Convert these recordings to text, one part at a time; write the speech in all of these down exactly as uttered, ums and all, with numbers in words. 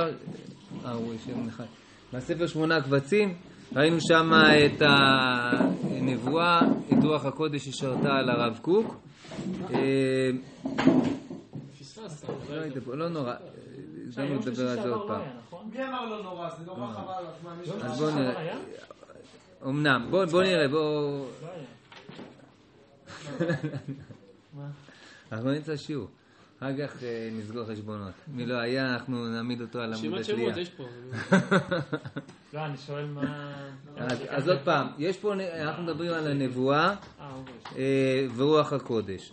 אה, הוא ישב אחד. בספר שמונה קבצים, ראינו שם את הנבואה, את רוח הקודש ששרתה על הרב קוק. לא נורא, הזדמנו לדבר על זה עוד פעם. מי אמר לא נורא? זה נורא חבל. אז בואו נראה. אמנם, בואו נראה, בואו... אנחנו נמצא שיעור. אחר כך נסגור חשבונות. מי לא היה, אנחנו נעמיד אותו על עמוד התלייה. שמות יש פה. לא, אני שואל מה... אז עוד פעם, יש פה, אנחנו מדברים על הנבואה ורוח הקודש.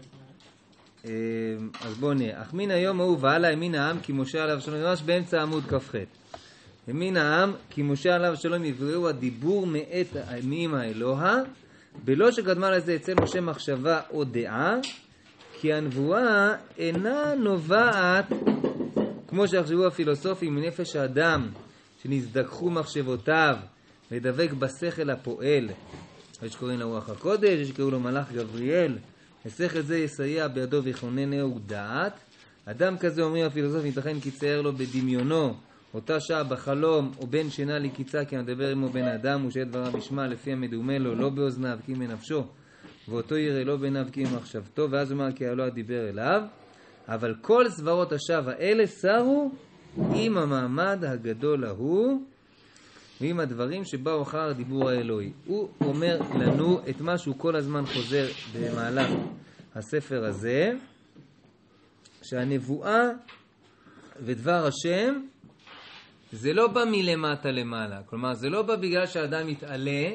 אז בואו נראה. אך מן היום ההוא והלאה האמין העם כי משה עליו שלום, ממש באמצע עמוד כ"ח. האמין העם כי משה עליו שלום יבראו הדיבור מאת מאמא אלוה, בלא שקדמה לזה אצל משה מחשבה או דעה, כי הנבואה אינה נובעת, כמו שחשבו הפילוסופים, מנפש האדם, שנזדכחו מחשבותיו, ודבק בשכל הפועל. יש שקוראים לו רוח הקודש, יש שקוראים לו מלאך גבריאל. השכל זה יסייע בידו ויכוננו דעת. אדם כזה, אומרים הפילוסופים, ייתכן כי צייר לו בדמיונו, אותה שעה בחלום, או בין שינה לקיצה, כי המדבר עמו בן אדם, ושאת דבריו ישמע לפי המדומה לו, לא באוזניו, כי מנפשו. ואותו יראה לא בעיניו כי מחשבתו, ואז אומר כי אלוה דיבר אליו. אבל כל סברות השווא האלה סרו עם המעמד הגדול ההוא, ועם הדברים שבאו אחר דיבור האלוהי. הוא אומר לנו את מה שהוא כל הזמן חוזר במהלך הספר הזה, שהנבואה ודבר השם זה לא בא מלמטה למעלה. כלומר, זה לא בא בגלל שהאדם יתעלה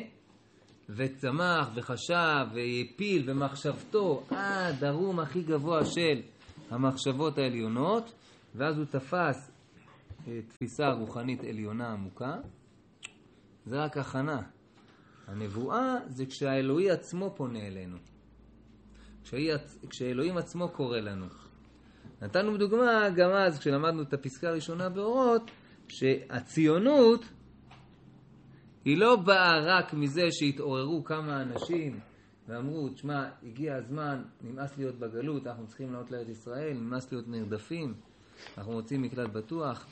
וצמח וחשב ויפיל ומחשבתו עד הרום הכי גבוה של המחשבות העליונות, ואז הוא תפס תפיסה רוחנית עליונה עמוקה. זה רק הכנה. הנבואה זה כשהאלוהי עצמו פונה אלינו. כשהאלוהים עצמו קורא לנו. נתנו בדוגמה גם אז כשלמדנו את הפסקה הראשונה באורות, שהציונות היא לא באה רק מזה שהתעוררו כמה אנשים ואמרו, תשמע, הגיע הזמן, נמאס להיות בגלות, אנחנו צריכים לעלות לארץ ישראל, נמאס להיות נרדפים, אנחנו רוצים מקלט בטוח.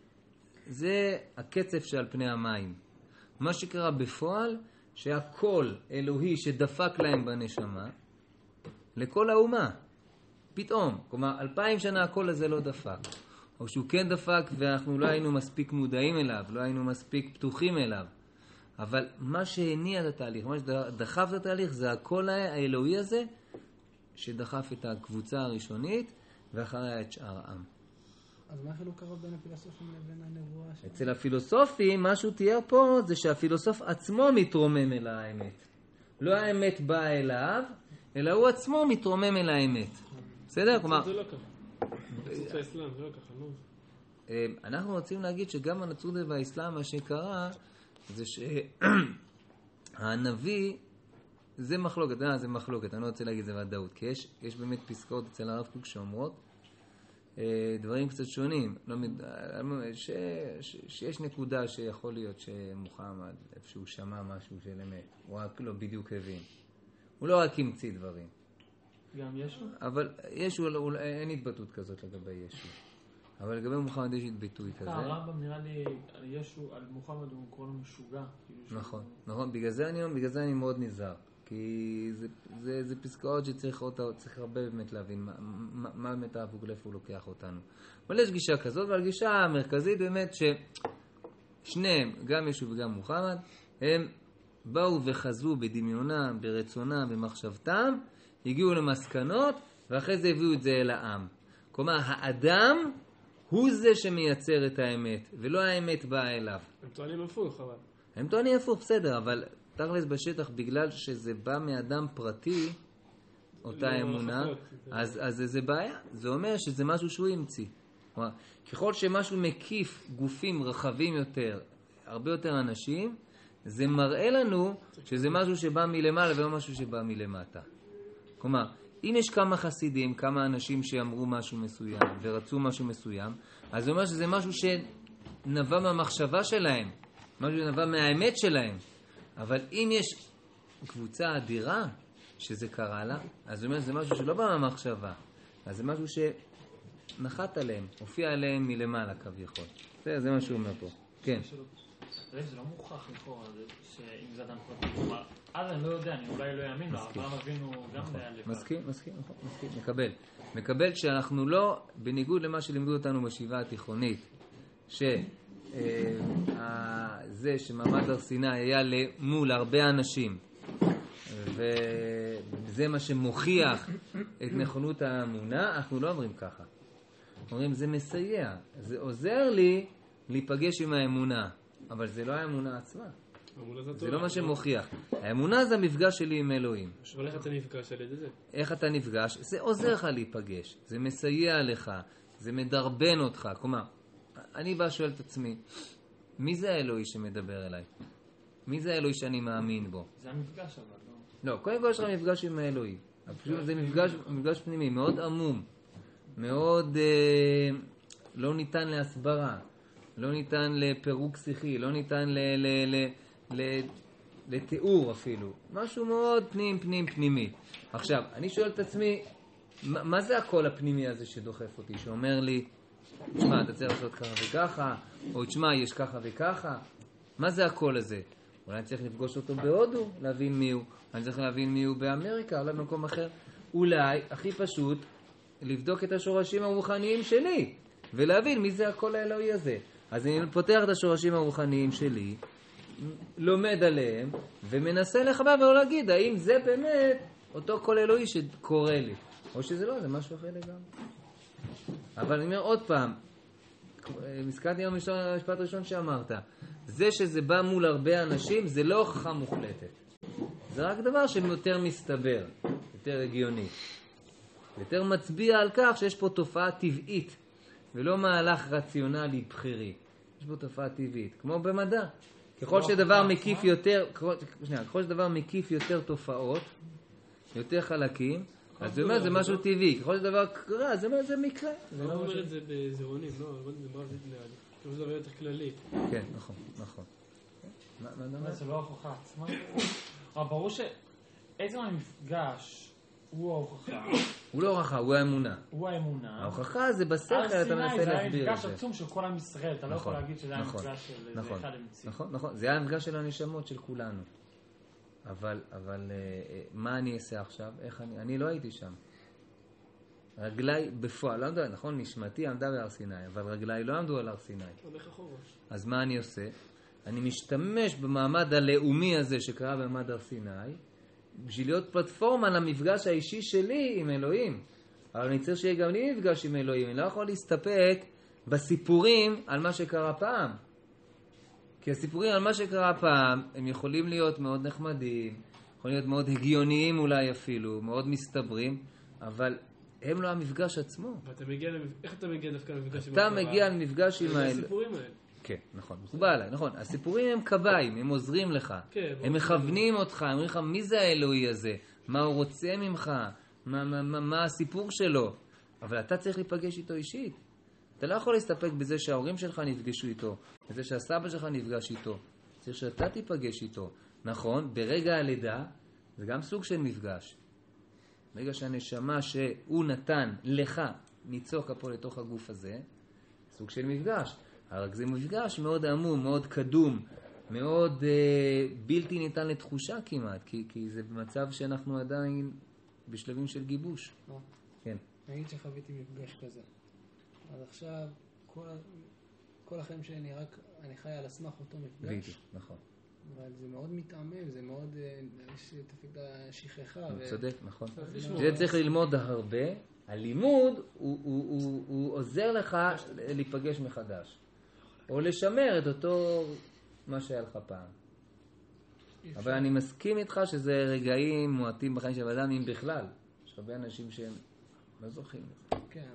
זה הקצף שעל פני המים. מה שקרה בפועל, שהקול אלוהי שדפק להם בנשמה, לכל האומה, פתאום, כלומר, אלפיים שנה הקול הזה לא דפק. או שהוא כן דפק ואנחנו לא היינו מספיק מודעים אליו, לא היינו מספיק פתוחים אליו. אבל מה שהניע את התהליך, מה שדחף את התהליך, זה הקול האלוהי הזה, שדחף את הקבוצה הראשונית, ואחריה את שאר העם. אז מה החילוק קרה בין הפילוסופים לבין הנבואה? אצל הפילוסופים, מה שהוא תיאר פה, זה שהפילוסוף עצמו מתרומם אל האמת. לא האמת באה אליו, אלא הוא עצמו מתרומם אל האמת. בסדר? כלומר... זה לא ככה. בנצרות האסלאם, זה לא ככה, לא? אנחנו רוצים להגיד שגם בנצרות והאסלאם, מה שקרה, זה שהנביא, זה מחלוקת, אה, זה מחלוקת, אני לא רוצה להגיד זה ודאות, כי יש, יש באמת פסקאות אצל הרב קוק שאומרות, דברים קצת שונים, לא, ש, ש, שיש נקודה שיכול להיות שמוחמד, איפשהו שמע משהו של אמת, הוא רק לא בדיוק הבין. הוא לא רק המציא דברים. גם ישו? אבל ישו, אין התבטאות כזאת לגבי ישו. אבל לגבי מוחמד יש התביטוי כזה. הרמב"ם נראה לי, על ישו, על מוחמד הוא קורא לו משוגע. נכון, נכון, בגלל זה אני, בגלל זה אני מאוד נזהר. כי זה, זה, זה פסקאות שצריך אותה, צריך הרבה באמת להבין מה, מה, מה באמת הרב איפה הוא לוקח אותנו. אבל יש גישה כזאת, ועל גישה המרכזית באמת ששניהם, גם ישו וגם מוחמד, הם באו וחזו בדמיונם, ברצונם, במחשבתם, הגיעו למסקנות, ואחרי זה הביאו את זה אל העם. כלומר, האדם הוא זה שמייצר את האמת, ולא האמת באה אליו. הם טוענים הפוך, אבל. הם טוענים הפוך, בסדר, אבל תכלס בשטח, בגלל שזה בא מאדם פרטי, אותה אמונה, אז, אז זה בעיה. זה אומר שזה משהו שהוא המציא. כלומר, ככל שמשהו מקיף גופים רחבים יותר, הרבה יותר אנשים, זה מראה לנו שזה משהו שבא מלמעלה ולא משהו שבא מלמטה. כלומר, אם יש כמה חסידים, כמה אנשים שאמרו משהו מסוים ורצו משהו מסוים, אז זה אומר שזה משהו שנבע מהמחשבה שלהם, משהו שנבע מהאמת שלהם. אבל אם יש קבוצה אדירה שזה קרה לה, אז זה אומר שזה משהו שלא בא מהמחשבה, אז זה משהו נחת עליהם, הופיע עליהם מלמעלה כביכול. זה, זה מה שהוא אומר פה. כן. זה לא מוכרח לכאורה, שאם זה אדם פרטי, כלומר, אז אני לא יודע, אני אולי לא יאמין לו, אברהם אבינו גם היה לבד. מסכים, מסכים, נכון, מסכים, מקבל. מקבל שאנחנו לא, בניגוד למה שלימדו אותנו בישיבה התיכונית, שזה שמעמד הר סיני היה מול הרבה אנשים, וזה מה שמוכיח את נכונות האמונה, אנחנו לא אומרים ככה. אומרים, זה מסייע, זה עוזר לי להיפגש עם האמונה, אבל זה לא האמונה עצמה. זה לא מה שמוכיח. האמונה זה המפגש שלי עם אלוהים. אבל איך אתה נפגש על ידי זה? איך אתה נפגש? זה עוזר לך להיפגש, זה מסייע לך, זה מדרבן אותך. כלומר, אני בא שואל את עצמי, מי זה האלוהי שמדבר אליי? מי זה האלוהי שאני מאמין בו? זה המפגש אבל, לא? לא, קודם כל יש לך מפגש עם האלוהי. זה מפגש, מפגש פנימי, מאוד עמום, מאוד אה, לא ניתן להסברה, לא ניתן לפירוק שיחי, לא ניתן ל, ל, ל, ל, לתיאור אפילו. משהו מאוד פנים, פנים, פנימי. עכשיו, אני שואל את עצמי, מה, מה זה הקול הפנימי הזה שדוחף אותי, שאומר לי, תשמע, אתה צריך לעשות ככה וככה, או תשמע, יש ככה וככה? מה זה הקול הזה? אולי אני צריך לפגוש אותו בהודו, להבין מי הוא. אני צריך להבין מי הוא באמריקה, אולי במקום אחר. אולי, הכי פשוט, לבדוק את השורשים הרוחניים שלי, ולהבין מי זה הקול האלוהי הזה. אז אני פותח את השורשים הרוחניים שלי, לומד עליהם, ומנסה לחבר ולא להגיד, האם זה באמת אותו קול אלוהי שקורא לי. או שזה לא, זה משהו אחר לגמרי. אבל אני אומר עוד פעם, הזכרתי היום המשפט הראשון שאמרת, זה שזה בא מול הרבה אנשים, זה לא הוכחה מוחלטת. זה רק דבר שיותר מסתבר, יותר הגיוני. יותר מצביע על כך שיש פה תופעה טבעית, ולא מהלך רציונלי בחירי. יש פה תופעה טבעית, כמו במדע. ככל שדבר מקיף יותר, שנייה, ככל שדבר מקיף יותר תופעות, יותר חלקים, אז זה אומר, זה משהו טבעי. ככל שדבר קרה, זה אומר, זה מקרה. אני לא אומר את זה בזירונים, לא, זה מה זה נראה לי. זה דבר יותר כללי. כן, נכון, נכון. זה לא ההוכחה עצמה. אבל ברור שעצם המפגש הוא ההוכחה. הוא לא הוכחה, הוא האמונה. הוא האמונה. ההוכחה זה בשכל, אתה מנסה להסביר את זה. זה היה מפגש עצום של כל עם ישראל, אתה לא יכול להגיד שזה היה מפגש של איזה אחד אמצעי. נכון, נכון, זה היה מפגש של הנשמות של כולנו. אבל, אבל, מה אני אעשה עכשיו? איך אני, אני לא הייתי שם. רגליי בפועל, לא יודע, נכון, נשמתי עמדה בהר סיני, אבל רגליי לא עמדו על הר סיני. הולך אחורה. אז מה אני עושה? אני משתמש במעמד הלאומי הזה שקרה במעמד הר סיני, בשביל להיות פלטפורמה למפגש האישי שלי עם אלוהים. אבל אני צריך שיהיה גם לי מפגש עם אלוהים. אני לא יכול להסתפק בסיפורים על מה שקרה פעם. כי הסיפורים על מה שקרה פעם, הם יכולים להיות מאוד נחמדים, יכולים להיות מאוד הגיוניים אולי אפילו, מאוד מסתברים, אבל הם לא המפגש עצמו. ואתה מגיע, איך אתה מגיע דווקא למפגש עם אתה מגיע למפגש עם האל... הסיפורים האלה. כן, נכון, מקובל עליי, נכון. הסיפורים הם קביים, הם עוזרים לך. כן, הם מכוונים אותך, הם אומרים לך, מי זה האלוהי הזה? מה הוא רוצה ממך? מה, מה, מה, מה הסיפור שלו? אבל אתה צריך להיפגש איתו אישית. אתה לא יכול להסתפק בזה שההורים שלך נפגשו איתו, בזה שהסבא שלך נפגש איתו. צריך שאתה תיפגש איתו. נכון, ברגע הלידה, זה גם סוג של מפגש. ברגע שהנשמה שהוא נתן לך, ניצוק פה לתוך הגוף הזה, סוג של מפגש. רק זה מפגש מאוד עמום, מאוד קדום, מאוד אה, בלתי ניתן לתחושה כמעט, כי, כי זה במצב שאנחנו עדיין בשלבים של גיבוש. אה. כן. נגיד שחוויתי מפגש כזה. אז עכשיו, כל, כל החיים שלי רק, אני חי על הסמך אותו מפגש. בדיוק, נכון. אבל זה מאוד מתעמם, זה מאוד, יש תפקיד השכחה. ו... צודק, נכון. זה צריך ללמוד הרבה. הלימוד הוא, הוא, הוא, הוא עוזר לך להיפגש מחדש. או לשמר את אותו מה שהיה לך פעם. אבל אני מסכים איתך שזה רגעים מועטים בחיים של אדם, אם בכלל. יש הרבה אנשים שהם לא זוכים לזה. כן.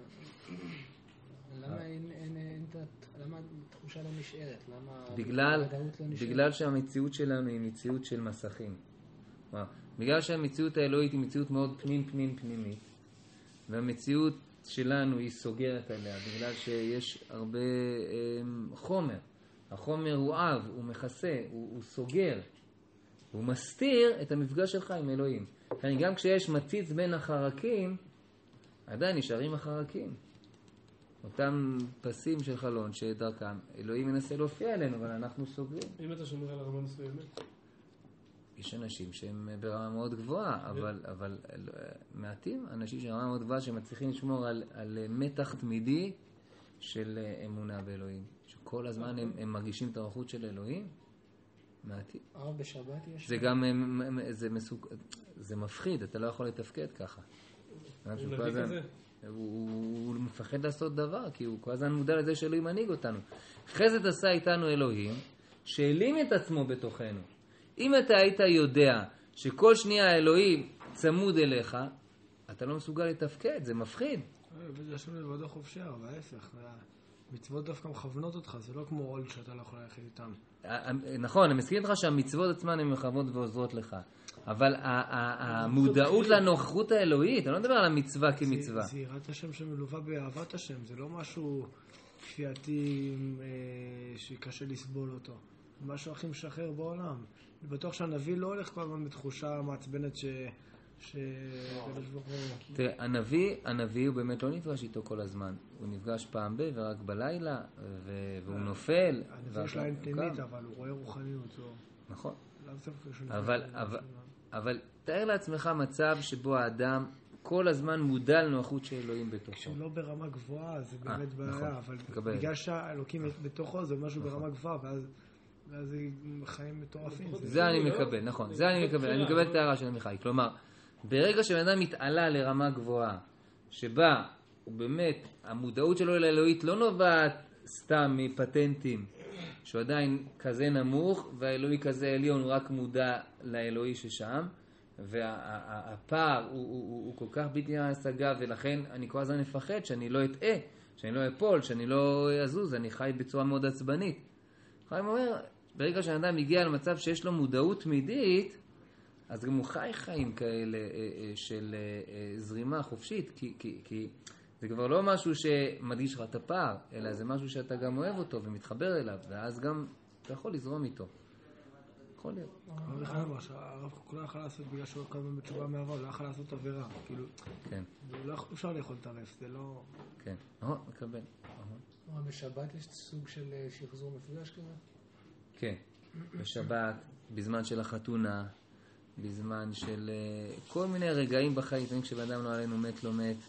למה אין, אין, אין, למה התחושה לא נשארת? למה בגלל, הוודאות לא נשארת? בגלל שהמציאות שלנו היא מציאות של מסכים. בגלל שהמציאות האלוהית היא מציאות מאוד פנים פנים פנימית, והמציאות שלנו היא סוגרת עליה, בגלל שיש הרבה um, חומר. החומר הוא אב, הוא מכסה, הוא, הוא סוגר. הוא מסתיר את המפגש שלך עם אלוהים. גם כשיש מציץ בין החרקים, עדיין נשארים החרקים. אותם פסים של חלון שדרכם אלוהים מנסה להופיע אלינו, אבל אנחנו סוגרים. אם אתה שומר על הרמה מסוימת? יש אנשים שהם ברמה מאוד גבוהה, אבל, אבל מעטים אנשים שרמה מאוד גבוהה שמצליחים לשמור על, על מתח תמידי של אמונה באלוהים. שכל הזמן הם, הם מרגישים את האחדות של אלוהים. מעטים. הרב בשבת יש... זה גם, זה מסוג... זה מפחיד, אתה לא יכול לתפקד ככה. הוא נביא כזה? הוא, הוא מפחד לעשות דבר, כי הוא כל הזמן מודע לזה שאלוהים מנהיג אותנו. חסד עשה איתנו אלוהים, שהעלים את עצמו בתוכנו. אם אתה היית יודע שכל שנייה האלוהים צמוד אליך, אתה לא מסוגל לתפקד, זה מפחיד. זה שם לבדו חופשי, אבל ההפך. מצוות דווקא מכוונות אותך, זה לא כמו עול שאתה לא יכול ללכת איתם. נכון, אני מסכים איתך שהמצוות עצמן הן מכוונות ועוזרות לך. אבל המודעות לנוכחות האלוהית, אני לא מדבר על המצווה כמצווה. זה יראת השם שמלווה באהבת השם, זה לא משהו כפייתי שקשה לסבול אותו. זה משהו הכי משחרר בעולם. אני בטוח שהנביא לא הולך כל הזמן בתחושה מעצבנת ש... תראה, הנביא, הנביא הוא באמת לא נפגש איתו כל הזמן. הוא נפגש פעם ב ורק בלילה, והוא נופל. הנביא יש להם פנימית, אבל הוא רואה רוחניות. נכון. אבל תאר לעצמך מצב שבו האדם כל הזמן מודע לנוכחות של אלוהים בתוכו. כשלא ברמה גבוהה, זה באמת בעיה, אבל בגלל שהאלוקים בתוכו זה משהו ברמה גבוהה, ואז זה חיים מטורפים. זה אני מקבל, נכון. זה אני מקבל. אני מקבל את ההערה של עמיחי. כלומר, ברגע שבן אדם מתעלה לרמה גבוהה, שבה הוא באמת, המודעות שלו לאלוהית לא נובעת סתם מפטנטים, שהוא עדיין כזה נמוך, והאלוהי כזה עליון, הוא רק מודע לאלוהי ששם, והפער הוא, הוא, הוא, הוא כל כך בלתי השגה, ולכן אני כל הזמן מפחד שאני לא אטעה, שאני לא אפול, שאני לא אזוז, אני חי בצורה מאוד עצבנית. חיים אומר, ברגע שהאדם מגיע למצב שיש לו מודעות תמידית, אז גם הוא חי חיים כאלה של זרימה חופשית, כי, כי, כי זה כבר לא משהו שמדגיש לך את הפער, אלא זה משהו שאתה גם אוהב אותו ומתחבר אליו, ואז גם אתה יכול לזרום איתו. יכול להיות. הרב יכול לומר שהרב לא יכול לעשות בגלל שהוא כל הזמן בתשובה מהעבר, הוא לא יכול לעשות עבירה. כאילו, כן. לא אפשר לאכול טרף, זה לא... כן, נכון, מקבל. בשבת יש סוג של שחזור מפגש כזה? כן, בשבת, בזמן של החתונה, בזמן של כל מיני רגעים בחיים, כשבאדם לא עלינו מת לא מת,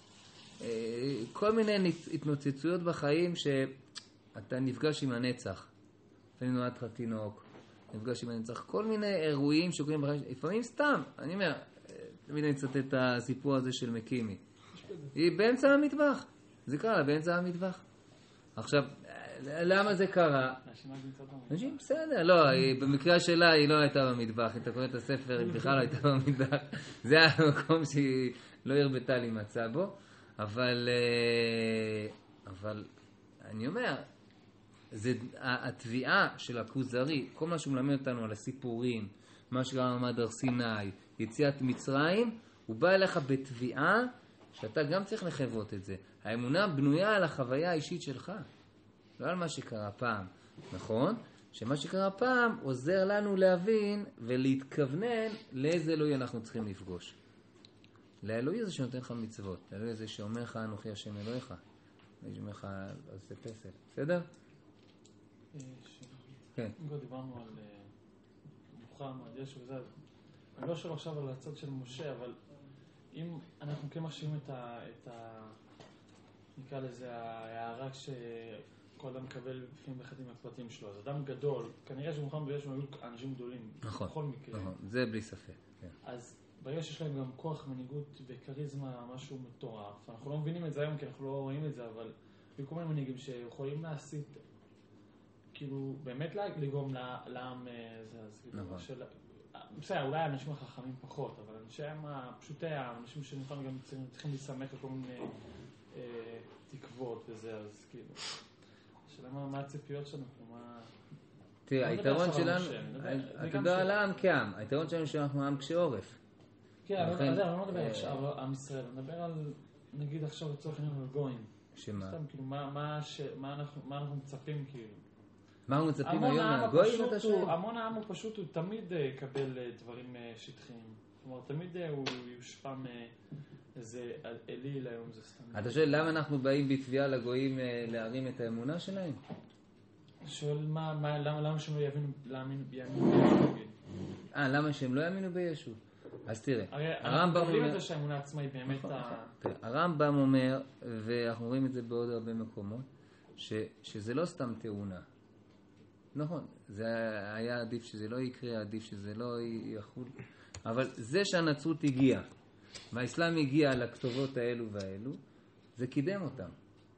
כל מיני התנוצצויות בחיים שאתה נפגש עם הנצח. לפעמים נולד לך תינוק, נפגש עם הנצח, כל מיני אירועים שקורים בחיים, לפעמים סתם, אני אומר, תמיד אני אצטט את הסיפור הזה של מקימי. היא באמצע המטבח, זה קרה, באמצע המטבח. עכשיו, למה זה קרה? אנשים בסדר, לא, במקרה שלה היא לא הייתה במטבח, אם אתה קורא את הספר, היא בכלל לא הייתה במטבח, זה היה המקום שהיא לא הרבתה לי מצא בו, אבל, אבל אני אומר, זה התביעה של הכוזרי, כל מה שהוא מלמד אותנו על הסיפורים, מה שקרה במעמד הר סיני, יציאת מצרים, הוא בא אליך בתביעה שאתה גם צריך לחוות את זה. האמונה בנויה על החוויה האישית שלך, לא על מה שקרה פעם, נכון? שמה שקרה פעם עוזר לנו להבין ולהתכוונן לאיזה אלוהי אנחנו צריכים לפגוש. לאלוהי זה שנותן לך מצוות, לאלוהי זה שאומר לך אנוכי השם אלוהיך, שאומר לך אז זה פסל, בסדר? כן. אם כבר דיברנו על מוחמד, ישו וזה, אני לא שואל עכשיו על הצד של משה, אבל אם אנחנו כן מחשיבים את ה... נקרא לזה ההערה שכל אדם מקבל לפעמים באחד עם הפרטים שלו, אז אדם גדול, כנראה שמוחמד וישו היו אנשים גדולים, בכל מקרה. נכון, זה בלי ספק. אז ברגע שיש להם גם כוח, מנהיגות וקריזמה, משהו מטורף, אנחנו לא מבינים את זה היום כי אנחנו לא רואים את זה, אבל היו כל מיני מנהיגים שיכולים להסיט, כאילו באמת לגרום לעם זה, אז כאילו, בסדר, אולי האנשים החכמים פחות, אבל אנשי העם הפשוטי, האנשים שנכון גם צריכים להסמך לכל מיני תקוות וזה, אז כאילו, השאלה מה הציפיות שלנו, מה... תראה, היתרון שלנו, אתה מדבר על העם כעם, היתרון שלנו שאנחנו עם קשה עורף. כן, אני לא מדבר עכשיו עם ישראל, אני מדבר על, נגיד עכשיו לצורך העניין על גויים. שמה? סתם, כאילו, מה אנחנו מצפים, כאילו? מה אנחנו מצפים היום מהגויים, אתה שואל? המון העם הוא פשוט, הוא תמיד יקבל דברים שטחיים. כלומר, תמיד הוא יושפע זה אליל היום, זה סתם. אתה שואל למה אנחנו באים בתביעה לגויים להרים את האמונה שלהם? שואל מה, מה, למה, למה שהם לא יאמינו, להאמין, יאמינו בישו? אה, למה שהם לא יאמינו בישו? אז תראה, הרי הרמב"ם אנחנו קובלים אומר... את זה שהאמונה עצמה היא באמת ה... תראה, הרמב"ם אומר, ואנחנו רואים את זה בעוד הרבה מקומות, ש, שזה לא סתם תאונה. נכון, זה היה עדיף שזה לא יקרה, עדיף שזה לא יחול, אבל זה שהנצרות הגיעה, והאסלאם הגיע לכתובות האלו והאלו, זה קידם אותם.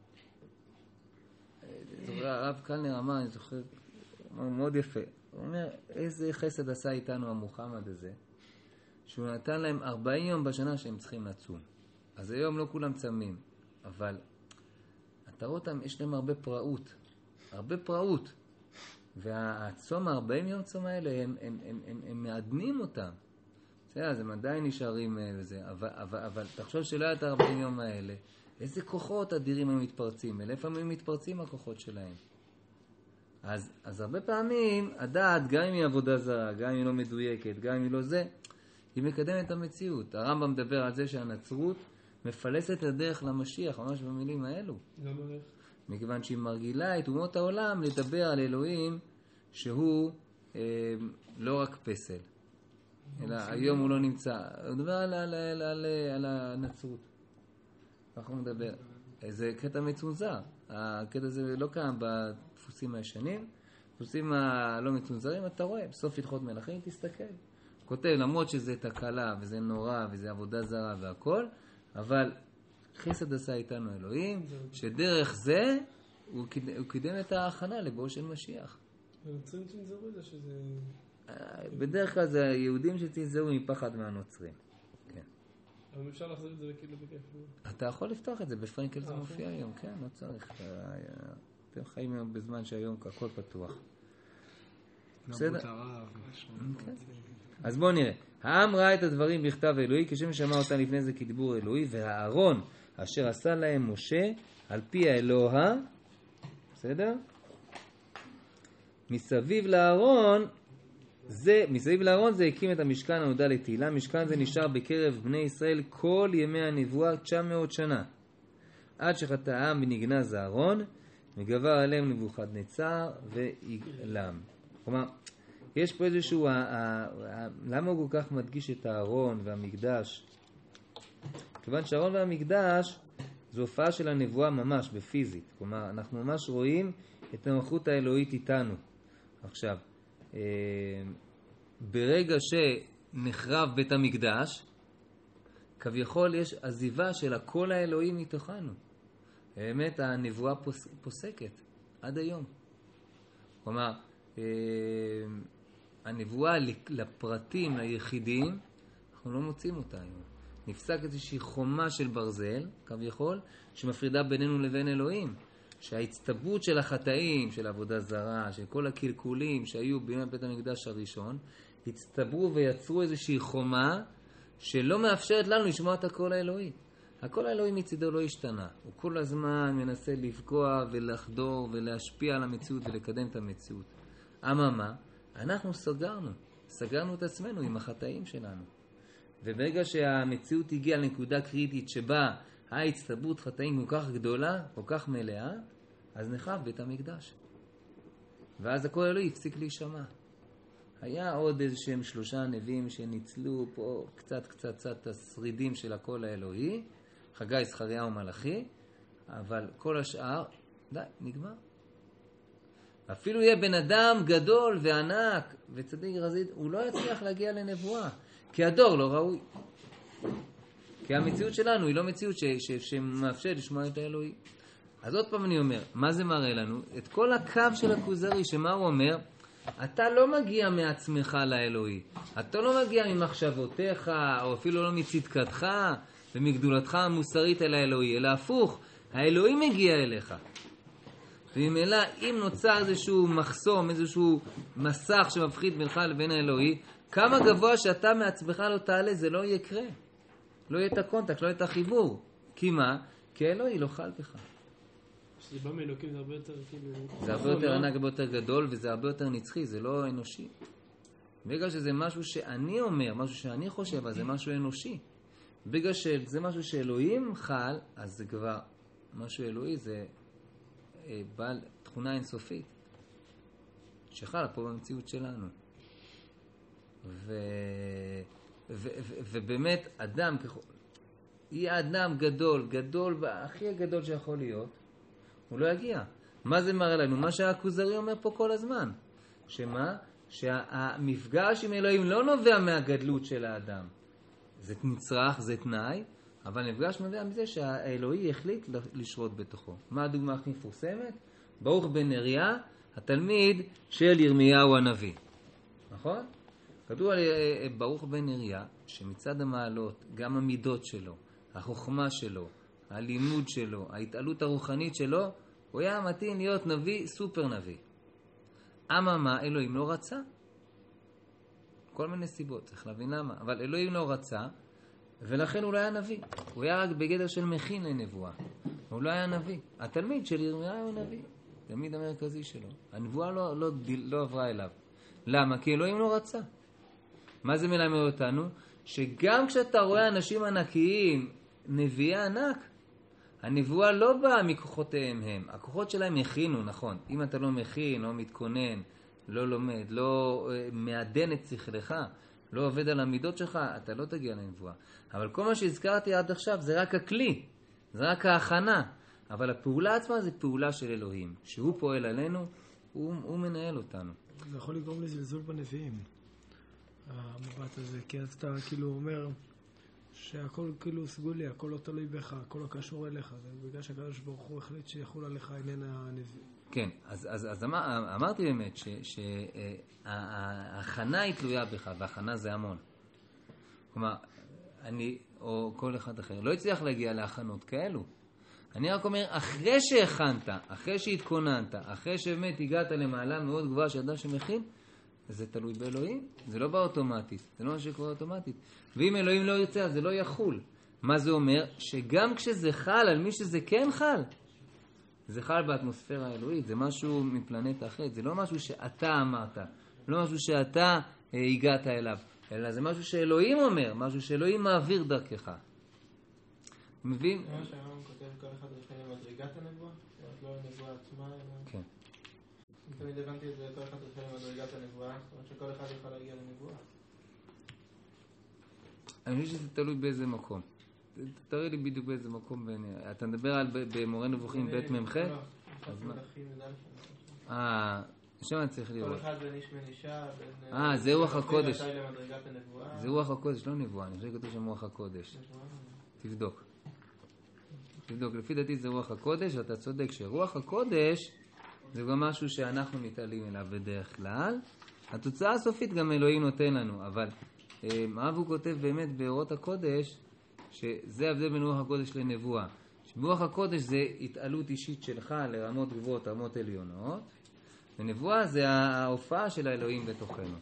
הרב קלנר אמר, אני זוכר, מאוד יפה, הוא אומר, איזה חסד עשה איתנו המוחמד הזה, שהוא נתן להם ארבעים יום בשנה שהם צריכים לצום. אז היום לא כולם צמים, אבל אתה רואה אותם, יש להם הרבה פראות, הרבה פראות. והצום, ה-ארבעים יום צום האלה, הם, הם, הם, הם, הם מעדנים אותם. בסדר, אז הם עדיין נשארים וזה, אבל, אבל, אבל תחשוב שלא היה את ה-ארבעים יום האלה, איזה כוחות אדירים הם מתפרצים, לפעמים הם מתפרצים הכוחות שלהם. אז, אז הרבה פעמים, הדעת, גם אם היא עבודה זרה, גם אם היא לא מדויקת, גם אם היא לא זה, היא מקדמת את המציאות. הרמב"ם מדבר על זה שהנצרות מפלסת את הדרך למשיח, ממש במילים האלו. למה איך? מכיוון שהיא מרגילה את אומות העולם לדבר על אלוהים שהוא אה, לא רק פסל, אלא היום הוא לא נמצא. הוא מדבר על, על, על, על, על הנצרות. אנחנו מדבר. זה קטע מצונזר. הקטע הזה לא קיים בדפוסים הישנים. דפוסים הלא מצונזרים, אתה רואה, בסוף הלכות מלכים, תסתכל. כותב, למרות שזה תקלה וזה נורא וזה עבודה זרה והכל, אבל חסד עשה איתנו אלוהים, שדרך זה הוא קידם, הוא קידם את ההכנה לבוא של משיח. הנוצרים צנזרו את זה שזה... בדרך כלל זה היהודים שצנזרו מפחד מהנוצרים. כן. אבל אפשר להחזיר את זה כאילו בכיף. אתה יכול לפתוח את זה, בפרנקל זה מופיע היום, כן, לא צריך. אתם חיים היום בזמן שהיום הכל פתוח. בסדר? אז בואו נראה. העם ראה את הדברים בכתב אלוהי, כשם שמע אותם לפני זה כדיבור אלוהי, והארון אשר עשה להם משה, על פי האלוה, בסדר? מסביב לארון, זה, מסביב לארון זה הקים את המשכן הנודע לתהילה. משכן זה נשאר בקרב בני ישראל כל ימי הנבואה תשע מאות שנה. עד שחטא העם ונגנז הארון, וגבר עליהם נבוכדנצר והגלם. כלומר, יש פה איזשהו, ה, ה, ה, למה הוא כל כך מדגיש את הארון והמקדש? כיוון שהארון והמקדש זו הופעה של הנבואה ממש, בפיזית. כלומר, אנחנו ממש רואים את המלכות האלוהית איתנו. עכשיו, אה, ברגע שנחרב בית המקדש, כביכול יש עזיבה של הקול האלוהי מתוכנו. באמת הנבואה פוס, פוסקת עד היום. כלומר, אה, הנבואה לפרטים, ליחידים, אנחנו לא מוצאים אותה היום. נפסק איזושהי חומה של ברזל, כביכול, שמפרידה בינינו לבין אלוהים. שההצטברות של החטאים, של עבודה זרה, של כל הקלקולים שהיו בימי בית המקדש הראשון, הצטברו ויצרו איזושהי חומה שלא מאפשרת לנו לשמוע את הקול האלוהי. הקול האלוהי מצידו לא השתנה. הוא כל הזמן מנסה לפגוע ולחדור ולהשפיע על המציאות ולקדם את המציאות. אממה, אנחנו סגרנו. סגרנו את עצמנו עם החטאים שלנו. וברגע שהמציאות הגיעה לנקודה קריטית שבה ההצטברות חטאים כל כך גדולה, כל כך מלאה, אז נחרב בית המקדש. ואז הקול האלוהי הפסיק להישמע. היה עוד איזשהם שלושה נביאים שניצלו פה קצת קצת קצת השרידים של הקול האלוהי, חגי, זכריה ומלאכי, אבל כל השאר, די, נגמר. אפילו יהיה בן אדם גדול וענק וצדיק רזיד, הוא לא יצליח להגיע לנבואה, כי הדור לא ראוי. כי המציאות שלנו היא לא מציאות ש- ש- שמאפשר לשמוע את האלוהי. אז עוד פעם אני אומר, מה זה מראה לנו? את כל הקו של הכוזרי, שמה הוא אומר? אתה לא מגיע מעצמך לאלוהי. אתה לא מגיע ממחשבותיך, או אפילו לא מצדקתך ומגדולתך המוסרית אל האלוהי, אלא הפוך, האלוהי מגיע אליך. וממילא, אם נוצר איזשהו מחסום, איזשהו מסך שמפחיד בינך לבין האלוהי, כמה גבוה שאתה מעצמך לא תעלה, זה לא יקרה. לא יהיה את הקונטקט, לא יהיה את החיבור. כי מה? כי האלוהי לא חל בך. כשזה בא מאלוקים זה הרבה יותר כאילו... זה הרבה יותר ענק, הרבה יותר גדול, וזה הרבה יותר נצחי, זה לא אנושי. בגלל שזה משהו שאני אומר, משהו שאני חושב, אז זה משהו אנושי. בגלל שזה משהו שאלוהים חל, אז זה כבר משהו אלוהי, זה אה, בעל תכונה אינסופית, שחלה פה במציאות שלנו. ו... ו... ו... ובאמת, אדם, יהיה אדם גדול, גדול, הכי גדול שיכול להיות, הוא לא יגיע. מה זה מראה לנו? מה שהכוזרי אומר פה כל הזמן. שמה? שהמפגש עם אלוהים לא נובע מהגדלות של האדם. זה נצרך, זה תנאי, אבל המפגש נובע מזה שהאלוהי החליט לשרות בתוכו. מה הדוגמה הכי מפורסמת? ברוך בן נריה, התלמיד של ירמיהו הנביא. נכון? כתוב על ברוך בן נריה, שמצד המעלות, גם המידות שלו, החוכמה שלו, הלימוד שלו, ההתעלות הרוחנית שלו, הוא היה מתאים להיות נביא, סופר נביא. אממה, אלוהים לא רצה. כל מיני סיבות, צריך להבין למה. אבל אלוהים לא רצה, ולכן הוא לא היה נביא. הוא היה רק בגדר של מכין לנבואה. הוא לא היה נביא. התלמיד של ירמיהו הוא נביא. תלמיד המרכזי שלו. הנבואה לא, לא, לא עברה אליו. למה? כי אלוהים לא רצה. מה זה מלמד אותנו? שגם כשאתה רואה אנשים ענקיים, נביאי ענק, הנבואה לא באה מכוחותיהם הם. הכוחות שלהם הכינו, נכון. אם אתה לא מכין, לא מתכונן, לא לומד, לא uh, מעדן את שכלך, לא עובד על המידות שלך, אתה לא תגיע לנבואה. אבל כל מה שהזכרתי עד עכשיו זה רק הכלי, זה רק ההכנה. אבל הפעולה עצמה זה פעולה של אלוהים. שהוא פועל עלינו, הוא, הוא מנהל אותנו. זה יכול לגרום לזלזול בנביאים, המבט הזה, כי אז אתה כאילו אומר שהכל כאילו סגולי, הכל לא תלוי בך, הכל לא קשור אליך. זה בגלל שהקדוש ברוך הוא החליט שיחול עליך עניין הנביא. כן, אז, אז, אז אמר, אמרתי באמת שההכנה היא תלויה בך, וההכנה זה המון. כלומר, אני או כל אחד אחר לא הצליח להגיע להכנות כאלו. אני רק אומר, אחרי שהכנת, אחרי שהתכוננת, אחרי שבאמת הגעת למעלה מאוד גבוהה שאדם שמכין, זה תלוי באלוהים, זה לא בא אוטומטית, זה לא מה שקורה אוטומטית. ואם אלוהים לא ירצה, אז זה לא יחול. מה זה אומר? שגם כשזה חל על מי שזה כן חל, זה חל באטמוספירה האלוהית, זה משהו מפלנטה אחרת, זה לא משהו שאתה אמרת, לא משהו שאתה אה, הגעת אליו, אלא זה משהו שאלוהים אומר, משהו שאלוהים מעביר דרכך. מבין? מה שהרמב"ם כותב, כל אחד רחל למדרגת הנבואה, זאת אומרת לא הנבואה עצמה, אלא... כן. תמיד הבנתי את זה, כל אחד רחל למדרגת הנבואה, זאת אומרת שכל אחד יכול להגיע לנבואה. אני חושב שזה תלוי באיזה מקום. תראי לי בדיוק באיזה מקום. אתה מדבר על במורה נבוכים בית ממחה? אז מה? אה, שם צריך לראות. כל אחד בין איש בין אישה. אה, זה רוח הקודש. זה רוח הקודש, לא נבואה. אני חושב שכתוב שם רוח הקודש. תבדוק. תבדוק. לפי דעתי זה רוח הקודש, ואתה צודק שרוח הקודש זה גם משהו שאנחנו מתעלים אליו בדרך כלל. התוצאה הסופית גם אלוהים נותן לנו, אבל מה הוא כותב באמת באורות הקודש, שזה ההבדל בין רוח הקודש לנבואה. שברוח הקודש זה התעלות אישית שלך לרמות גבוהות, רמות עליונות, ונבואה זה ההופעה של האלוהים בתוכנו.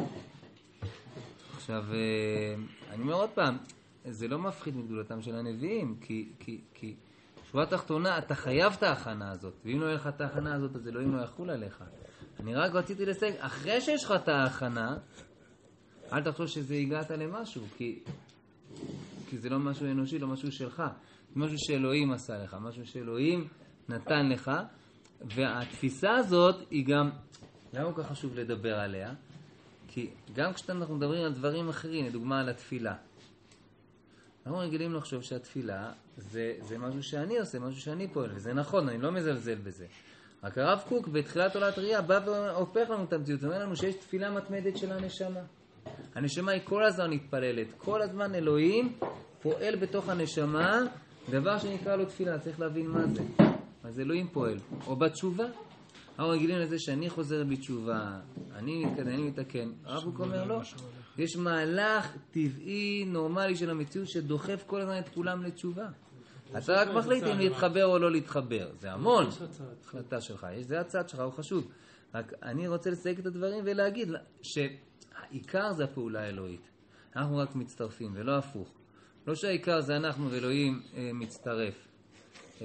עכשיו, אני אומר עוד פעם, זה לא מפחיד מגדולתם של הנביאים, כי, כי, כי שורה תחתונה, אתה חייב את ההכנה הזאת, ואם לא יהיה לך את ההכנה הזאת, אז אלוהים לא יחול עליך. אני רק רציתי לסייג, אחרי שיש לך את ההכנה, אל תחשוב שזה הגעת למשהו, כי, כי זה לא משהו אנושי, לא משהו שלך. זה משהו שאלוהים עשה לך, משהו שאלוהים נתן לך, והתפיסה הזאת היא גם, למה כל כך חשוב לדבר עליה? כי גם כשאנחנו מדברים על דברים אחרים, לדוגמה על התפילה, אנחנו רגילים לחשוב שהתפילה זה, זה משהו שאני עושה, משהו שאני פועל, וזה נכון, אני לא מזלזל בזה. רק הרב קוק בתחילת עולת ראייה בא והופך לנו את המציאות, אומר לנו שיש תפילה מתמדת של הנשמה. הנשמה היא כל הזמן מתפללת, כל הזמן אלוהים פועל בתוך הנשמה, דבר שנקרא לו תפילה, צריך להבין מה זה. אז אלוהים פועל, או בתשובה. אנחנו רגילים לזה שאני חוזר בתשובה, אני מתקדם, אני מתקן. הרב קוק אומר לא, יש מהלך טבעי, נורמלי של המציאות שדוחף כל הזמן את כולם לתשובה. אתה רק מחליט אם להתחבר או לא להתחבר. זה המון החלטה שלך, זה הצד שלך, הוא חשוב. רק אני רוצה לסייג את הדברים ולהגיד שהעיקר זה הפעולה האלוהית. אנחנו רק מצטרפים ולא הפוך. לא שהעיקר זה אנחנו ואלוהים אה, מצטרף. אה,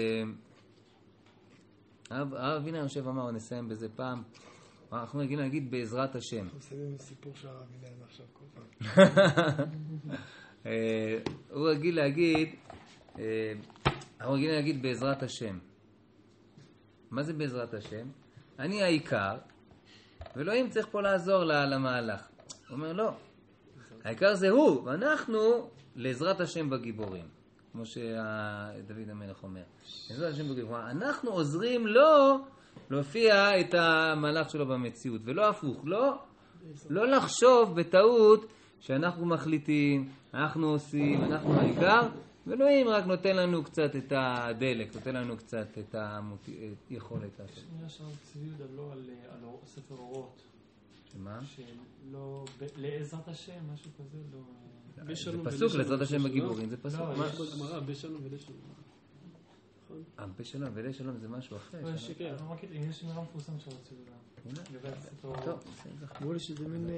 הרב אבינה יושב אמר, נסיים בזה פעם, אנחנו רגילים להגיד בעזרת השם. אנחנו מסיימים סיפור של הרב אבינה עכשיו כל פעם. אה, הוא רגיל להגיד, אה, הוא רגיל להגיד בעזרת השם. מה זה בעזרת השם? אני העיקר, ואלוהים צריך פה לעזור למהלך. הוא אומר, לא. העיקר זה הוא, ואנחנו לעזרת השם בגיבורים. כמו שדוד המלך אומר. לעזרת השם בגיבורים. אנחנו עוזרים לו להופיע את המהלך שלו במציאות, ולא הפוך. לא, לא לחשוב בטעות שאנחנו מחליטים, אנחנו עושים, אנחנו העיקר, ואלוהים רק נותן לנו קצת את הדלק, נותן לנו קצת את היכולת לעשות. יש נראה שם צבי יהודה לא על ספר אורות. שמה? שלא, לעזרת השם, משהו כזה, לא... זה פסוק, לעזרת השם בגיבורים, זה פסוק. מה? אמרה, בשלום ולשלום. אה, בשלום ולשלום זה משהו אחר. שכן. אם יש נראה מפורסם שרוצים לדעת. טוב, בסדר. אמרו לי שזה מין